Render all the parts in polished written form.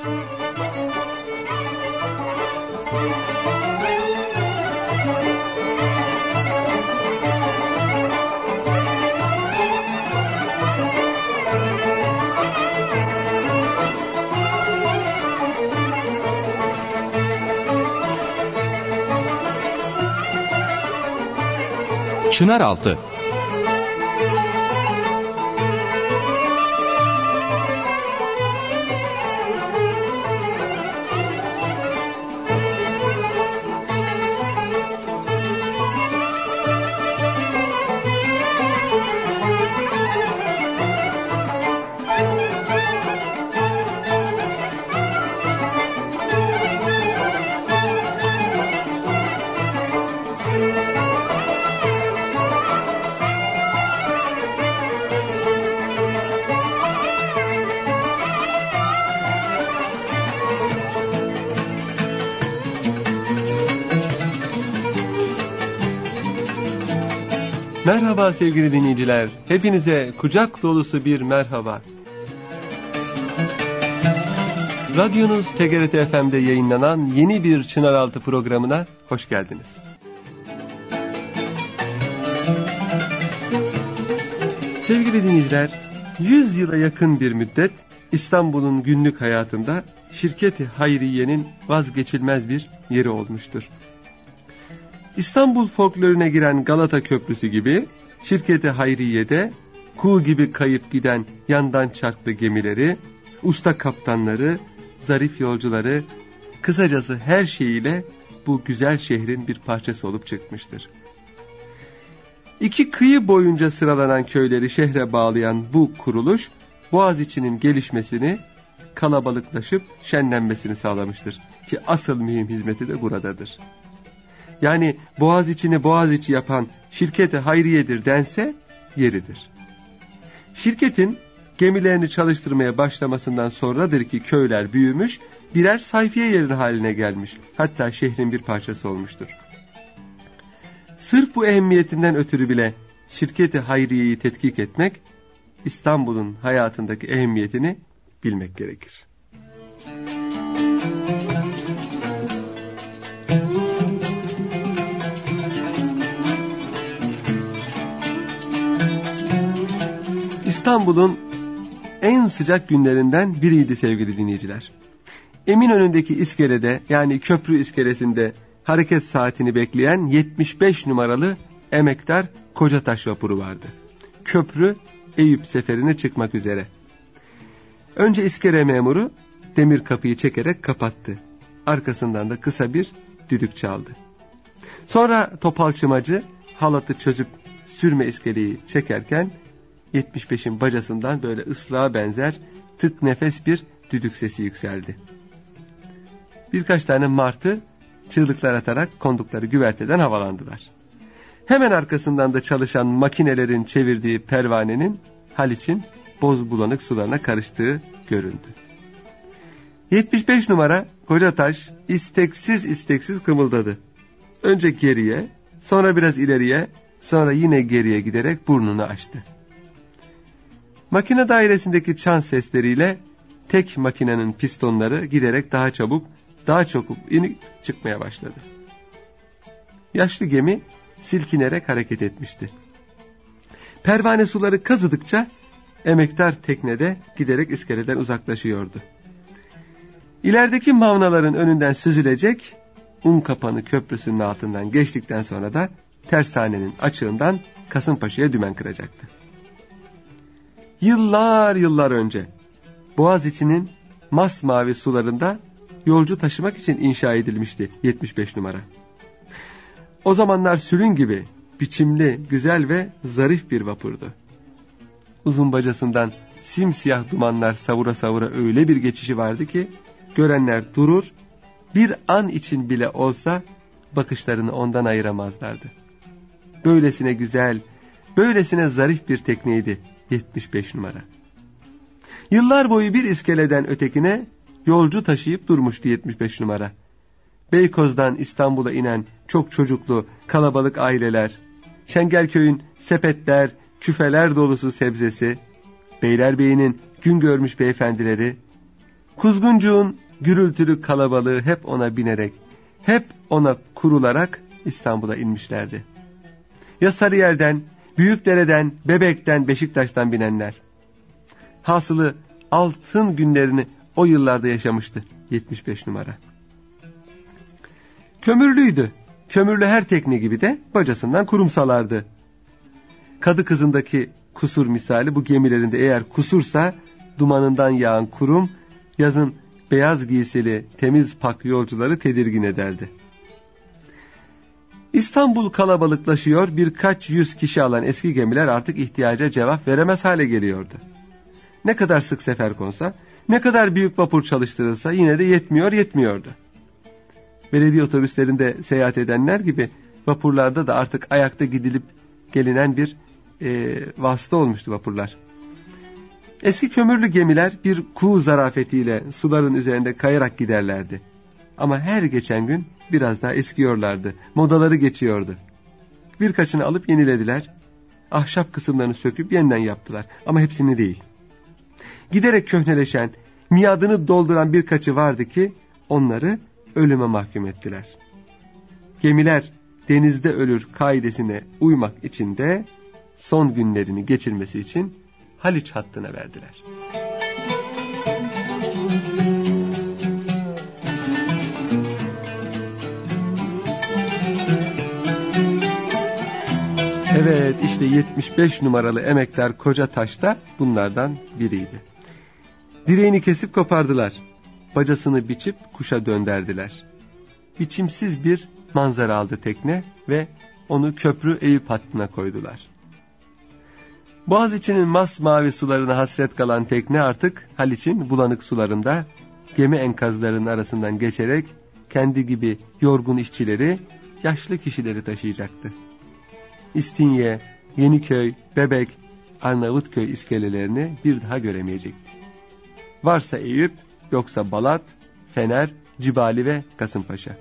Çınaraltı. Merhaba sevgili dinleyiciler, hepinize kucak dolusu bir merhaba. Radyonuz TGRT FM'de yayınlanan yeni bir Çınaraltı programına hoş geldiniz. Sevgili dinleyiciler, 100 yıla yakın bir müddet İstanbul'un günlük hayatında Şirket-i Hayriye'nin vazgeçilmez bir yeri olmuştur. İstanbul folkloruna giren Galata Köprüsü gibi Şirket-i Hayriye'de kuğu gibi kayıp giden yandan çarklı gemileri, usta kaptanları, zarif yolcuları, kısacası her şeyiyle bu güzel şehrin bir parçası olup çıkmıştır. İki kıyı boyunca sıralanan köyleri şehre bağlayan bu kuruluş, Boğaziçi'nin gelişmesini, kalabalıklaşıp şenlenmesini sağlamıştır. Ki asıl mühim hizmeti de buradadır. Yani Boğaziçi'ni Boğaziçi yapan Şirket-i Hayriye'dir dense yeridir. Şirketin gemilerini çalıştırmaya başlamasından sonradır ki köyler büyümüş, birer sayfiye yeri haline gelmiş. Hatta şehrin bir parçası olmuştur. Sırf bu ehemmiyetinden ötürü bile Şirket-i Hayriye'yi tetkik etmek, İstanbul'un hayatındaki ehemmiyetini bilmek gerekir. İstanbul'un en sıcak günlerinden biriydi sevgili dinleyiciler. Eminönü'ndeki iskelede, yani köprü iskelesinde hareket saatini bekleyen 75 numaralı emektar Kocataş vapuru vardı. Köprü Eyüp seferine çıkmak üzere. Önce iskele memuru demir kapıyı çekerek kapattı. Arkasından da kısa bir düdük çaldı. Sonra topalçımacı halatı çözüp sürme iskeleyi çekerken 75'in bacasından böyle ıslığa benzer tık nefes bir düdük sesi yükseldi. Birkaç tane martı çığlıklar atarak kondukları güverteden havalandılar. Hemen arkasından da çalışan makinelerin çevirdiği pervanenin Haliç'in boz bulanık sularına karıştığı göründü. 75 numara Kocataş isteksiz kımıldadı. Önce geriye, sonra biraz ileriye, sonra yine geriye giderek burnunu açtı. Makine dairesindeki çan sesleriyle tek makinenin pistonları giderek daha çabuk, daha çok inip çıkmaya başladı. Yaşlı gemi silkinerek hareket etmişti. Pervane suları kazıdıkça emektar teknede giderek iskeleden uzaklaşıyordu. İlerideki mavnaların önünden süzülecek, Unkapanı Köprüsü'nün altından geçtikten sonra da tersanenin açığından Kasımpaşa'ya dümen kıracaktı. Yıllar önce Boğaziçi'nin masmavi sularında yolcu taşımak için inşa edilmişti 75 numara. O zamanlar sülün gibi biçimli, güzel ve zarif bir vapurdu. Uzun bacasından simsiyah dumanlar savura savura öyle bir geçişi vardı ki görenler durur, bir an için bile olsa bakışlarını ondan ayıramazlardı. Böylesine güzel, böylesine zarif bir tekneydi 75 numara. Yıllar boyu bir iskeleden ötekine yolcu taşıyıp durmuştu 75 numara. Beykoz'dan İstanbul'a inen çok çocuklu, kalabalık aileler, Çengelköy'ün sepetler, küfeler dolusu sebzesi, Beylerbeyi'nin gün görmüş beyefendileri, Kuzguncuğun gürültülü kalabalığı hep ona binerek, hep ona kurularak İstanbul'a inmişlerdi. Ya Sarıyer'den, Büyükdere'den, Bebek'ten, Beşiktaş'tan binenler. Hasılı altın günlerini o yıllarda yaşamıştı 75 numara. Kömürlüydü. Kömürlü her tekne gibi de bacasından kurum salardı. Kadı kızındaki kusur misali bu gemilerinde eğer kusursa dumanından yağan kurum yazın beyaz giysili temiz pak yolcuları tedirgin ederdi. İstanbul kalabalıklaşıyor, birkaç yüz kişi alan eski gemiler artık ihtiyaca cevap veremez hale geliyordu. Ne kadar sık sefer konsa, ne kadar büyük vapur çalıştırılsa yine de yetmiyordu. Belediye otobüslerinde seyahat edenler gibi vapurlarda da artık ayakta gidilip gelinen bir vasıta olmuştu vapurlar. Eski kömürlü gemiler bir kuğu zarafetiyle suların üzerinde kayarak giderlerdi. Ama her geçen gün biraz daha eskiyorlardı, modaları geçiyordu. Birkaçını alıp yenilediler, ahşap kısımlarını söküp yeniden yaptılar ama hepsini değil. Giderek köhneleşen, miadını dolduran birkaçı vardı ki onları ölüme mahkum ettiler. Gemiler denizde ölür kaidesine uymak için de son günlerini geçirmesi için Haliç hattına verdiler. Evet, işte 75 numaralı emektar Kocataş da bunlardan biriydi. Direğini kesip kopardılar. Bacasını biçip kuşa dönderdiler. Biçimsiz bir manzara aldı tekne ve onu köprü Eyüp hattına koydular. Boğaziçi'nin masmavi sularına hasret kalan tekne artık Haliç'in bulanık sularında gemi enkazlarının arasından geçerek kendi gibi yorgun işçileri, yaşlı kişileri taşıyacaktı. İstinye, Yeniköy, Bebek, Arnavutköy iskelelerini bir daha göremeyecekti. Varsa Eyüp, yoksa Balat, Fener, Cibali ve Kasımpaşa.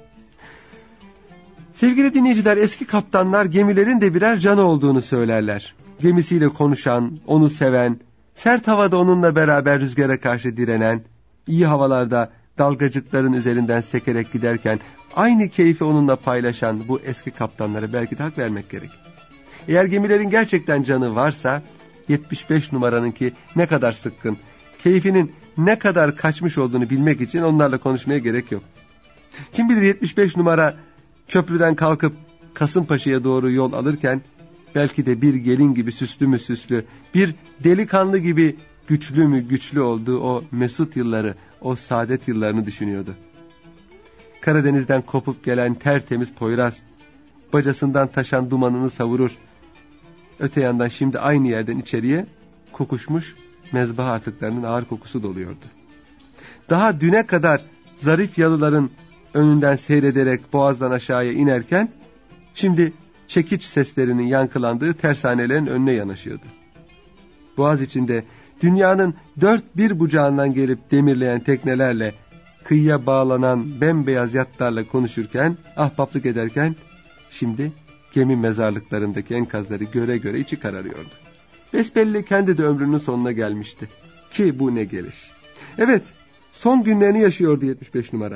Sevgili dinleyiciler, eski kaptanlar gemilerin de birer canı olduğunu söylerler. Gemisiyle konuşan, onu seven, sert havada onunla beraber rüzgara karşı direnen, iyi havalarda dalgacıkların üzerinden sekerek giderken aynı keyfi onunla paylaşan bu eski kaptanlara belki de hak vermek gerek. Eğer gemilerin gerçekten canı varsa 75 numaranınki ne kadar sıkkın, keyfinin ne kadar kaçmış olduğunu bilmek için onlarla konuşmaya gerek yok. Kim bilir 75 numara köprüden kalkıp Kasımpaşa'ya doğru yol alırken belki de bir gelin gibi süslü mü süslü, bir delikanlı gibi güçlü mü güçlü olduğu o mesut yılları, o saadet yıllarını düşünüyordu. Karadeniz'den kopup gelen tertemiz Poyraz, bacasından taşan dumanını savurur. Öte yandan şimdi aynı yerden içeriye kokuşmuş mezbaha artıklarının ağır kokusu doluyordu. Daha düne kadar zarif yalıların önünden seyrederek boğazdan aşağıya inerken şimdi çekiç seslerinin yankılandığı tersanelerin önüne yanaşıyordu. Boğaz içinde dünyanın dört bir bucağından gelip demirleyen teknelerle, kıyıya bağlanan bembeyaz yatlarla konuşurken, ahbaplık ederken şimdi gemi mezarlıklarındaki enkazları göre göre içi kararıyordu. Besbelli kendi de ömrünün sonuna gelmişti. Ki bu ne geliş. Evet, son günlerini yaşıyordu 75 numara.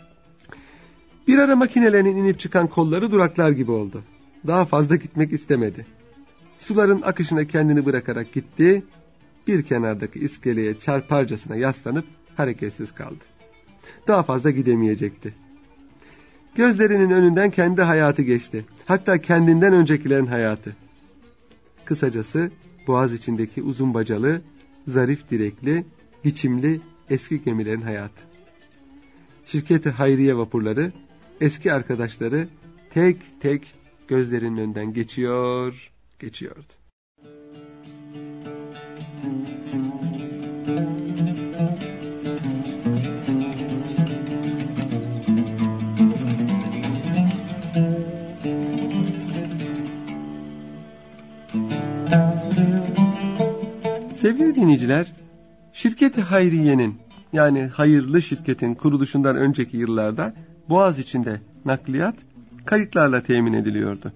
Bir ara makinelerinin inip çıkan kolları duraklar gibi oldu. Daha fazla gitmek istemedi. Suların akışına kendini bırakarak gitti, bir kenardaki iskeleye çarparcasına yaslanıp hareketsiz kaldı. Daha fazla gidemeyecekti. Gözlerinin önünden kendi hayatı geçti. Hatta kendinden öncekilerin hayatı. Kısacası boğaz içindeki uzun bacalı, zarif direkli, biçimli eski gemilerin hayatı. Şirket-i hayriye vapurları, eski arkadaşları tek tek gözlerinin önünden geçiyordu. Sevgili dinleyiciler, Şirket-i Hayriye'nin yani hayırlı şirketin kuruluşundan önceki yıllarda Boğaz içinde nakliyat kayıklarla temin ediliyordu.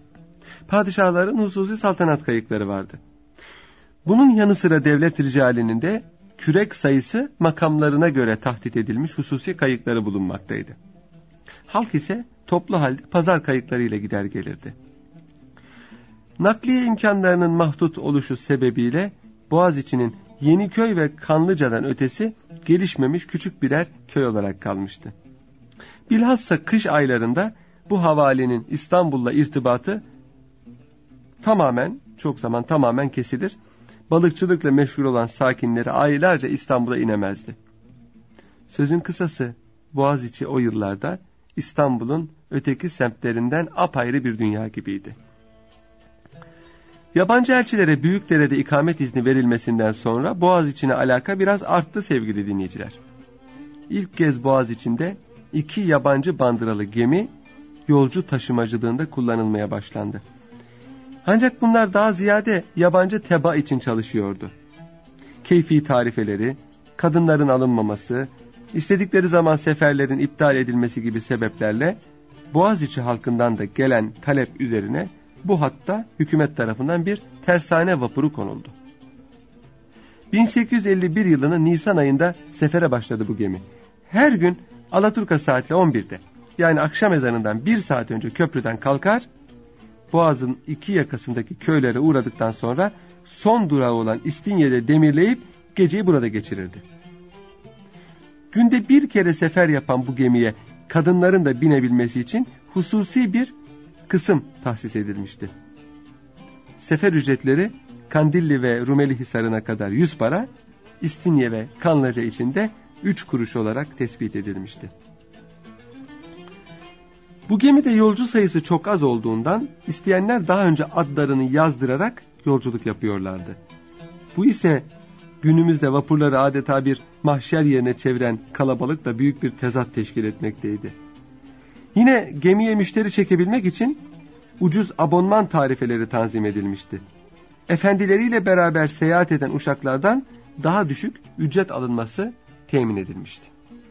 Padişahların hususi saltanat kayıkları vardı. Bunun yanı sıra devlet ricalinin de kürek sayısı makamlarına göre tahdit edilmiş hususi kayıkları bulunmaktaydı. Halk ise toplu halde pazar kayıklarıyla gider gelirdi. Nakliye imkanlarının mahdut oluşu sebebiyle Boğaziçi'nin Yeniköy ve Kanlıca'dan ötesi gelişmemiş küçük birer köy olarak kalmıştı. Bilhassa kış aylarında bu havalenin İstanbul'la irtibatı çok zaman tamamen kesilir. Balıkçılıkla meşgul olan sakinleri aylarca İstanbul'a inemezdi. Sözün kısası Boğaziçi o yıllarda İstanbul'un öteki semtlerinden apayrı bir dünya gibiydi. Yabancı elçilere Büyükdere'de ikamet izni verilmesinden sonra Boğaziçi'ne alaka biraz arttı sevgili dinleyiciler. İlk kez Boğaziçi'nde 2 yabancı bandıralı gemi yolcu taşımacılığında kullanılmaya başlandı. Ancak bunlar daha ziyade yabancı teba için çalışıyordu. Keyfi tarifeleri, kadınların alınmaması, istedikleri zaman seferlerin iptal edilmesi gibi sebeplerle Boğaziçi halkından da gelen talep üzerine bu hatta hükümet tarafından bir tersane vapuru konuldu. 1851 yılının Nisan ayında sefere başladı bu gemi. Her gün Alaturka saatle 11'de yani akşam ezanından 1 saat önce köprüden kalkar, Boğaz'ın 2 yakasındaki köylere uğradıktan sonra son durağı olan İstinye'de demirleyip geceyi burada geçirirdi. Günde 1 kere sefer yapan bu gemiye kadınların da binebilmesi için hususi bir kısım tahsis edilmişti. Sefer ücretleri Kandilli ve Rumeli Hisarı'na kadar 100 para, İstinye ve Kanlıca için de 3 kuruş olarak tespit edilmişti. Bu gemide yolcu sayısı çok az olduğundan isteyenler daha önce adlarını yazdırarak yolculuk yapıyorlardı. Bu ise günümüzde vapurları adeta bir mahşer yerine çeviren kalabalıkla büyük bir tezat teşkil etmekteydi. Yine gemiye müşteri çekebilmek için ucuz abonman tarifeleri tanzim edilmişti. Efendileriyle beraber seyahat eden uşaklardan daha düşük ücret alınması temin edilmişti.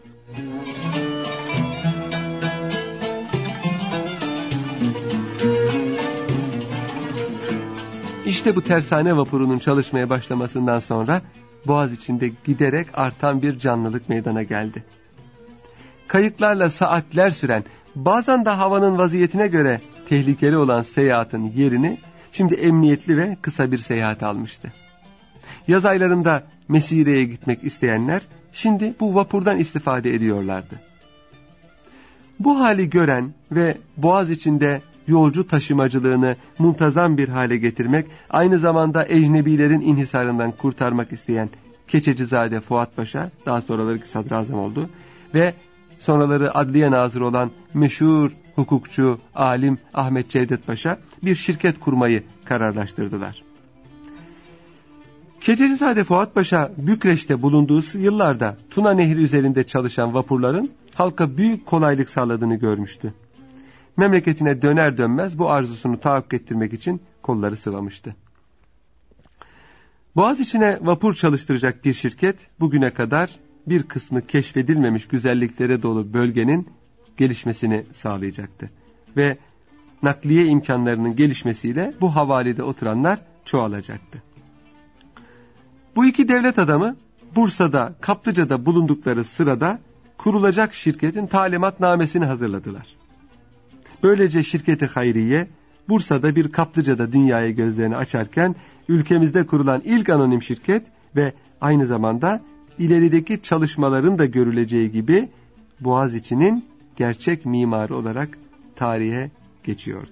İşte bu tersane vapurunun çalışmaya başlamasından sonra Boğaziçi'nde giderek artan bir canlılık meydana geldi. Kayıklarla saatler süren, bazen de havanın vaziyetine göre tehlikeli olan seyahatin yerini şimdi emniyetli ve kısa bir seyahat almıştı. Yaz aylarında Mesire'ye gitmek isteyenler şimdi bu vapurdan istifade ediyorlardı. Bu hali gören ve Boğaziçi'nde yolcu taşımacılığını muntazam bir hale getirmek, aynı zamanda ecnebilerin inhisarından kurtarmak isteyen Keçecizade Fuat Paşa, daha sonraları sadrazam oldu ve sonraları adliye nazırı olan meşhur hukukçu, alim Ahmet Cevdet Paşa bir şirket kurmayı kararlaştırdılar. Keçecizade Fuat Paşa, Bükreş'te bulunduğu yıllarda Tuna Nehri üzerinde çalışan vapurların halka büyük kolaylık sağladığını görmüştü. Memleketine döner dönmez bu arzusunu tahakkuk ettirmek için kolları sıvamıştı. Boğaziçi'ne vapur çalıştıracak bir şirket bugüne kadar bir kısmı keşfedilmemiş güzelliklere dolu bölgenin gelişmesini sağlayacaktı. Ve nakliye imkanlarının gelişmesiyle bu havalede oturanlar çoğalacaktı. Bu iki devlet adamı Bursa'da, Kaplıca'da bulundukları sırada kurulacak şirketin talimatnamesini hazırladılar. Böylece şirketi hayriye Bursa'da bir Kaplıca'da dünyaya gözlerini açarken ülkemizde kurulan ilk anonim şirket ve aynı zamanda ilerideki çalışmaların da görüleceği gibi Boğaziçi'nin gerçek mimarı olarak tarihe geçiyordu.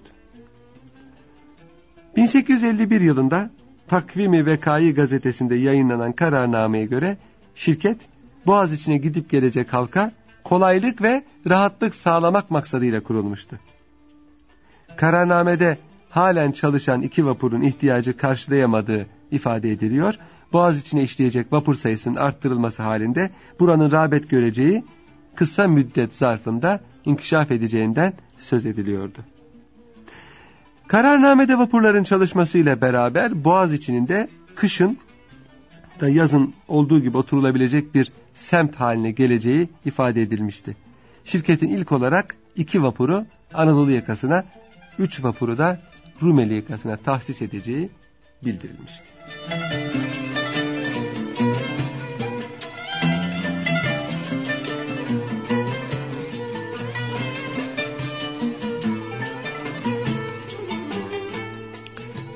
1851 yılında Takvim-i Vekai gazetesinde yayınlanan kararnameye göre şirket Boğaziçi'ne gidip gelecek halka kolaylık ve rahatlık sağlamak maksadıyla kurulmuştu. Kararnamede halen çalışan 2 vapurun ihtiyacı karşılayamadığı ifade ediliyor. Boğaziçi'ne işleyecek vapur sayısının arttırılması halinde buranın rağbet göreceği kısa müddet zarfında inkişaf edeceğinden söz ediliyordu. Kararnamede vapurların çalışmasıyla beraber Boğaziçi'nin de kışın da yazın olduğu gibi oturulabilecek bir semt haline geleceği ifade edilmişti. Şirketin ilk olarak 2 vapuru Anadolu yakasına, 3 vapuru da Rumeli yakasına tahsis edeceği bildirilmişti.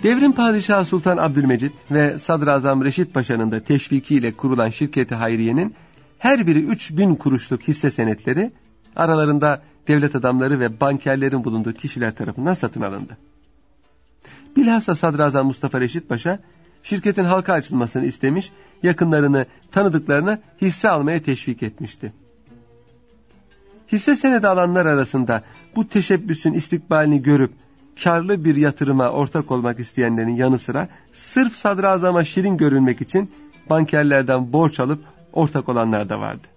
Devrim Padişahı Sultan Abdülmecit ve Sadrazam Reşit Paşa'nın da teşvikiyle kurulan Şirket-i Hayriye'nin her biri 3000 kuruşluk hisse senetleri aralarında devlet adamları ve bankerlerin bulunduğu kişiler tarafından satın alındı. Bilhassa Sadrazam Mustafa Reşit Paşa şirketin halka açılmasını istemiş, yakınlarını, tanıdıklarını hisse almaya teşvik etmişti. Hisse senedi alanlar arasında bu teşebbüsün istikbalini görüp karlı bir yatırıma ortak olmak isteyenlerin yanı sıra sırf sadrazama şirin görünmek için bankerlerden borç alıp ortak olanlar da vardı.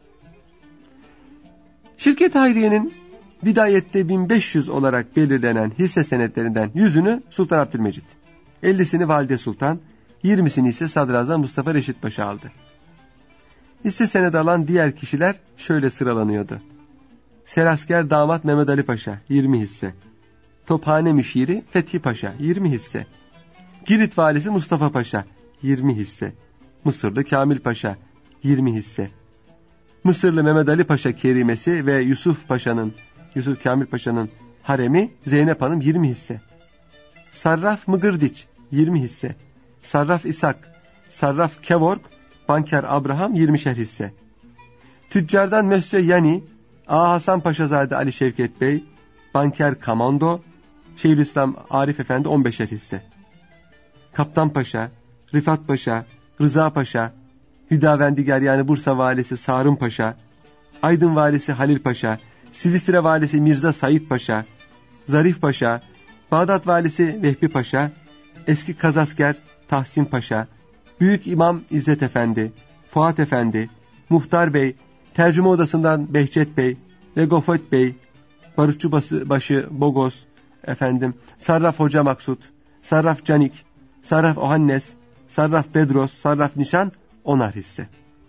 Şirket Hayriye'nin bidayette 1500 olarak belirlenen hisse senetlerinden 100'ünü Sultan Abdülmecit, 50'sini Valide Sultan, 20'sini ise Sadrazam Mustafa Reşit Paşa aldı. Hisse senedi alan diğer kişiler şöyle sıralanıyordu. Serasker Damat Mehmet Ali Paşa 20 hisse, Tophane Müşiri Fethi Paşa 20 hisse, Girit Valisi Mustafa Paşa 20 hisse, Mısırlı Kamil Paşa 20 hisse, Mısırlı Mehmet Ali Paşa kerimesi ve Yusuf Kamil Paşa'nın haremi Zeynep Hanım 20 hisse, Sarraf Mıgırdiç 20 hisse, Sarraf İshak, Sarraf Kevork, Banker Abraham 20'şer hisse, Tüccardan Mösyö Yani, Ağa Hasan Paşazade Ali Şevket Bey, Banker Kamando, Şeyhülislam Arif Efendi 15'er hisse, Kaptan Paşa, Rifat Paşa, Rıza Paşa, Hüdavendigar yani Bursa Valisi Sarın Paşa, Aydın Valisi Halil Paşa, Silistre Valisi Mirza Said Paşa, Zarif Paşa, Bağdat Valisi Vehbi Paşa, Eski Kazasker Tahsin Paşa, Büyük İmam İzzet Efendi, Fuat Efendi, Muhtar Bey, Tercüme Odası'ndan Behçet Bey, Legofet Bey, Barutçu Başı Bogos, Sarraf Hoca Maksut, Sarraf Canik, Sarraf Ohannes, Sarraf Bedros, Sarraf Nişan 10'ar hisse.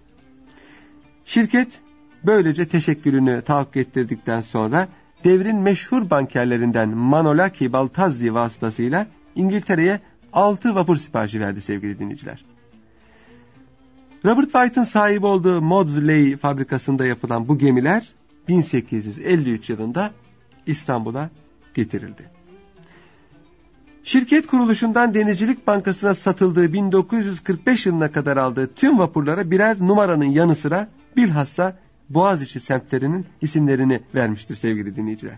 Şirket böylece teşekkülünü tahakkuk ettirdikten sonra devrin meşhur bankerlerinden Manolaki Baltazzi vasıtasıyla İngiltere'ye 6 vapur siparişi verdi sevgili dinleyiciler. Robert White'ın sahibi olduğu Maudsley fabrikasında yapılan bu gemiler 1853 yılında İstanbul'a getirildi. Şirket kuruluşundan Denizcilik Bankası'na satıldığı 1945 yılına kadar aldığı tüm vapurlara birer numaranın yanı sıra bilhassa Boğaziçi semtlerinin isimlerini vermiştir sevgili dinleyiciler.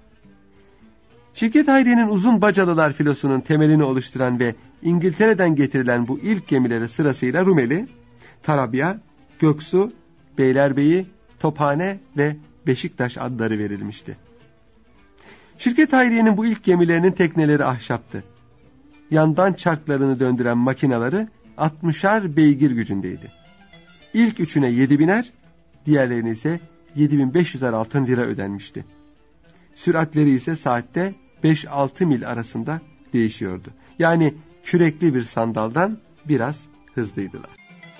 Şirket Hayriye'nin uzun bacalılar filosunun temelini oluşturan ve İngiltere'den getirilen bu ilk gemilere sırasıyla Rumeli, Tarabya, Göksu, Beylerbeyi, Tophane ve Beşiktaş adları verilmişti. Şirket Hayriye'nin bu ilk gemilerinin tekneleri ahşaptı. Yandan çarklarını döndüren makineleri 60'ar beygir gücündeydi. İlk üçüne 7.000'er, diğerlerine ise 7.500'er altın lira ödenmişti. Süratleri ise saatte 5-6 mil arasında değişiyordu. Yani kürekli bir sandaldan biraz hızlıydılar.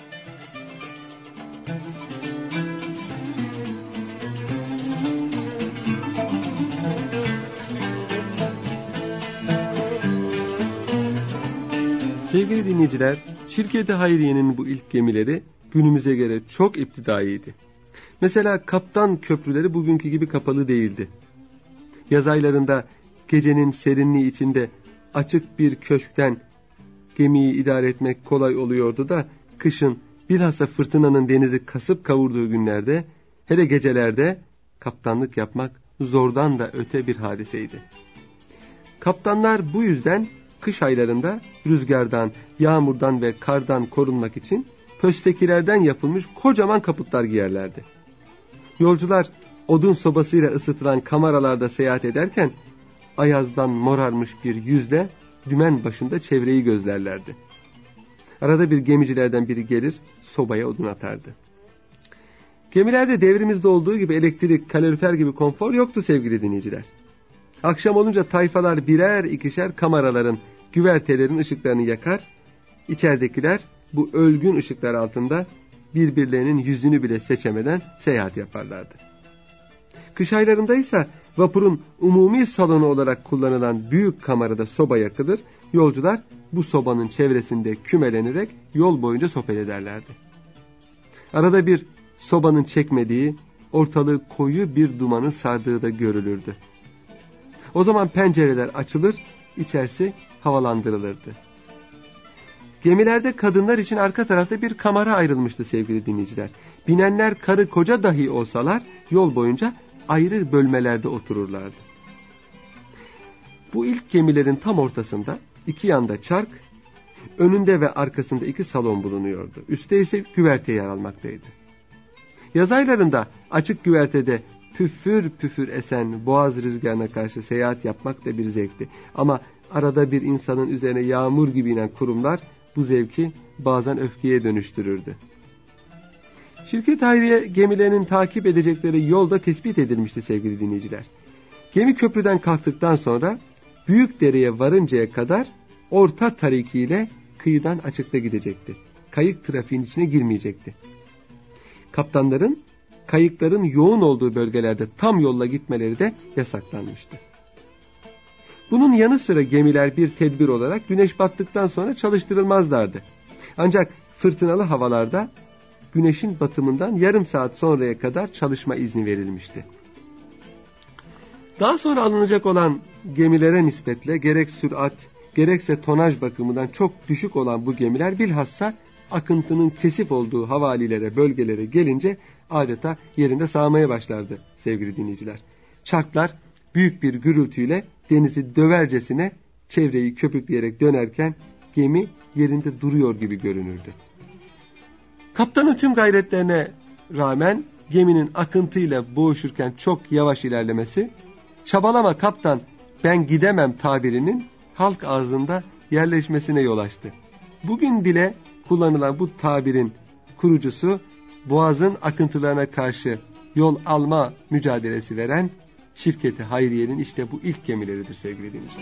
Sevgili dinleyiciler, Şirket-i Hayriye'nin bu ilk gemileri günümüze göre çok iptidaiydi. Mesela kaptan köprüleri bugünkü gibi kapalı değildi. Yaz aylarında gecenin serinliği içinde açık bir köşkten gemiyi idare etmek kolay oluyordu da kışın bilhassa fırtınanın denizi kasıp kavurduğu günlerde, hele gecelerde kaptanlık yapmak zordan da öte bir hadiseydi. Kaptanlar bu yüzden kış aylarında rüzgardan, yağmurdan ve kardan korunmak için pöstekilerden yapılmış kocaman kaputlar giyerlerdi. Yolcular odun sobasıyla ısıtılan kameralarda seyahat ederken ayazdan morarmış bir yüzle dümen başında çevreyi gözlerlerdi. Arada bir gemicilerden biri gelir sobaya odun atardı. Gemilerde devrimizde olduğu gibi elektrik, kalorifer gibi konfor yoktu sevgili dinleyiciler. Akşam olunca tayfalar birer ikişer kameraların, güvertelerin ışıklarını yakar, içeridekiler bu ölgün ışıklar altında birbirlerinin yüzünü bile seçemeden seyahat yaparlardı. Kış aylarında ise vapurun umumi salonu olarak kullanılan büyük kamerada soba yakılır, yolcular bu sobanın çevresinde kümelenerek yol boyunca sohbet ederlerdi. Arada bir sobanın çekmediği, ortalığı koyu bir dumanın sardığı da görülürdü. O zaman pencereler açılır, içerisi havalandırılırdı. Gemilerde kadınlar için arka tarafta bir kamera ayrılmıştı sevgili dinleyiciler. Binenler karı koca dahi olsalar yol boyunca ayrı bölmelerde otururlardı. Bu ilk gemilerin tam ortasında iki yanda çark, önünde ve arkasında iki salon bulunuyordu. Üstte ise güverte yer almaktaydı. Yaz aylarında açık güvertede püfür püfür esen boğaz rüzgarına karşı seyahat yapmak da bir zevkti. Ama arada bir insanın üzerine yağmur gibi inen kurumlar bu zevki bazen öfkeye dönüştürürdü. Şirket Hayriye gemilerinin takip edecekleri yolda tespit edilmişti sevgili dinleyiciler. Gemi köprüden kalktıktan sonra Büyükdere'ye varıncaya kadar orta tarikiyle kıyıdan açıkta gidecekti. Kayık trafiğin içine girmeyecekti. Kaptanların kayıkların yoğun olduğu bölgelerde tam yolla gitmeleri de yasaklanmıştı. Bunun yanı sıra gemiler bir tedbir olarak güneş battıktan sonra çalıştırılmazlardı. Ancak fırtınalı havalarda güneşin batımından yarım saat sonraya kadar çalışma izni verilmişti. Daha sonra alınacak olan gemilere nispetle gerek sürat gerekse tonaj bakımından çok düşük olan bu gemiler bilhassa akıntının kesif olduğu havalilere, bölgelere gelince adeta yerinde sağmaya başlardı sevgili dinleyiciler. Çarklar büyük bir gürültüyle denizi dövercesine çevreyi köpükleyerek dönerken gemi yerinde duruyor gibi görünürdü. Kaptanın tüm gayretlerine rağmen geminin akıntıyla boğuşurken çok yavaş ilerlemesi, "Çabalama kaptan, ben gidemem" tabirinin halk ağzında yerleşmesine yol açtı. Bugün bile kullanılan bu tabirin kurucusu, boğazın akıntılarına karşı yol alma mücadelesi veren Şirket-i Hayriye'nin işte bu ilk gemileridir sevgili dinleyiciler.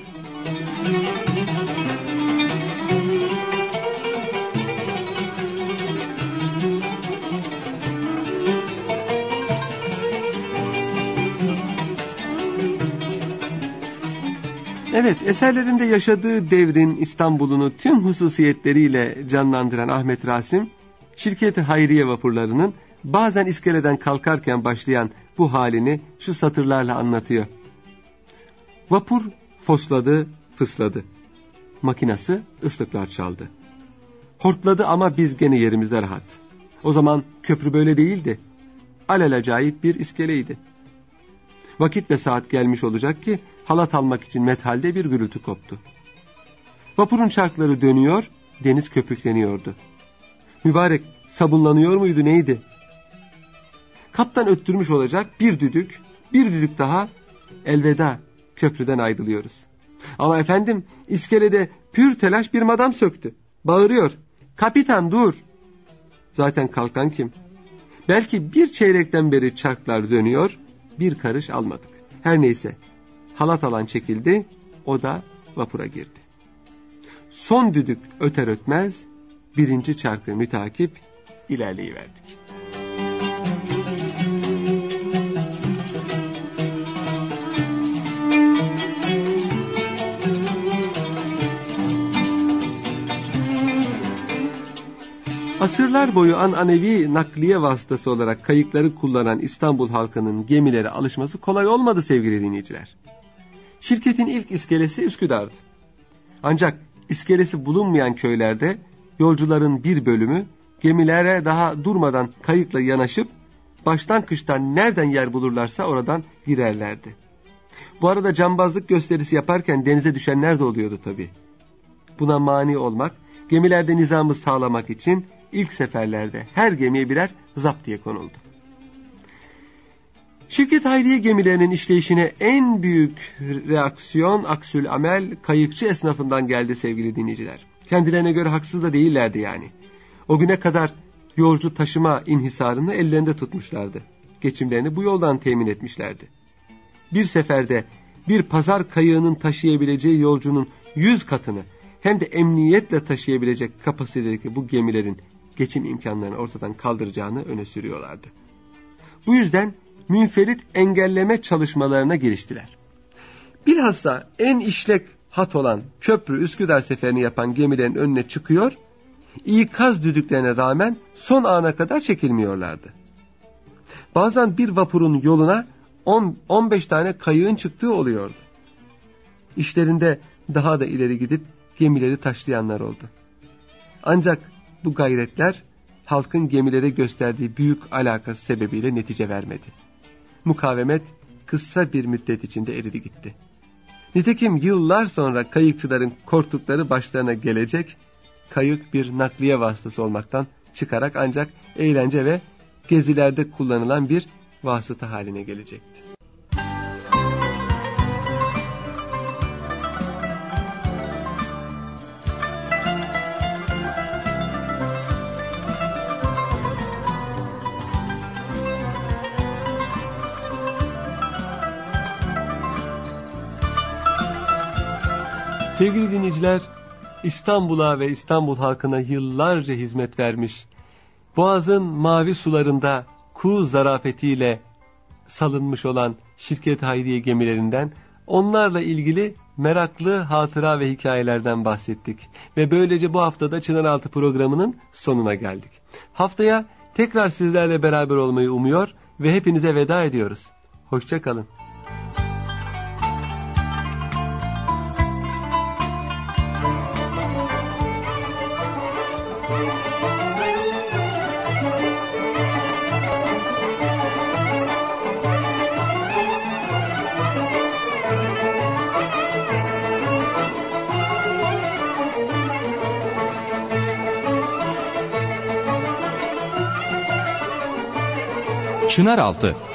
Evet, eserlerinde yaşadığı devrin İstanbul'unu tüm hususiyetleriyle canlandıran Ahmet Rasim, Şirket-i Hayriye vapurlarının bazen iskeleden kalkarken başlayan bu halini şu satırlarla anlatıyor. Vapur fosladı, fısladı. Makinası ıslıklar çaldı. Hortladı ama biz gene yerimizde rahat. O zaman köprü böyle değildi. Alelacayip bir iskeleydi. Vakit ve saat gelmiş olacak ki halat almak için methalde bir gürültü koptu. Vapurun çarkları dönüyor, deniz köpükleniyordu. Mübarek sabunlanıyor muydu neydi? Kaptan öttürmüş olacak, bir düdük daha, elveda, köprüden ayrılıyoruz. Ama efendim iskelede pür telaş bir madam söktü. Bağırıyor, "Kapitan dur!" Zaten kalkan kim? Belki bir çeyrekten beri çarklar dönüyor, bir karış almadık. Her neyse, halat alan çekildi, o da vapura girdi. Son düdük öter ötmez, birinci çarkı mütakip ilerleyiverdik. Asırlar boyu ananevi nakliye vasıtası olarak kayıkları kullanan İstanbul halkının gemilere alışması kolay olmadı sevgili dinleyiciler. Şirketin ilk iskelesi Üsküdar'dı. Ancak iskelesi bulunmayan köylerde yolcuların bir bölümü gemilere daha durmadan kayıkla yanaşıp baştan kıştan nereden yer bulurlarsa oradan girerlerdi. Bu arada cambazlık gösterisi yaparken denize düşenler de oluyordu tabii. Buna mani olmak, gemilerde nizamı sağlamak için ilk seferlerde her gemiye birer zaptiye konuldu. Şirket Hayriye gemilerinin işleyişine en büyük reaksiyon aksül amel kayıkçı esnafından geldi sevgili dinleyiciler. Kendilerine göre haksız da değillerdi yani. O güne kadar yolcu taşıma inhisarını ellerinde tutmuşlardı. Geçimlerini bu yoldan temin etmişlerdi. Bir seferde bir pazar kayığının taşıyabileceği yolcunun 100 katını hem de emniyetle taşıyabilecek kapasitedeki bu gemilerin geçim imkanlarını ortadan kaldıracağını öne sürüyorlardı. Bu yüzden münferit engelleme çalışmalarına giriştiler. Bilhassa en işlek hat olan köprü Üsküdar seferini yapan gemilerin önüne çıkıyor, ikaz düdüklerine rağmen son ana kadar çekilmiyorlardı. Bazen bir vapurun yoluna 10-15 tane kayığın çıktığı oluyordu. İşlerinde daha da ileri gidip gemileri taşlayanlar oldu. Ancak bu gayretler halkın gemilere gösterdiği büyük alakası sebebiyle netice vermedi. Mukavemet kısa bir müddet içinde eridi gitti. Nitekim yıllar sonra kayıkçıların korktukları başlarına gelecek, kayık bir nakliye vasıtası olmaktan çıkarak ancak eğlence ve gezilerde kullanılan bir vasıta haline gelecekti. Sevgili dinleyiciler, İstanbul'a ve İstanbul halkına yıllarca hizmet vermiş, Boğaz'ın mavi sularında kuğu zarafetiyle salınmış olan Şirket Hayriye gemilerinden, onlarla ilgili meraklı hatıra ve hikayelerden bahsettik. Ve böylece bu haftada Çınaraltı programının sonuna geldik. Haftaya tekrar sizlerle beraber olmayı umuyor ve hepinize veda ediyoruz. Hoşça kalın. Çınaraltı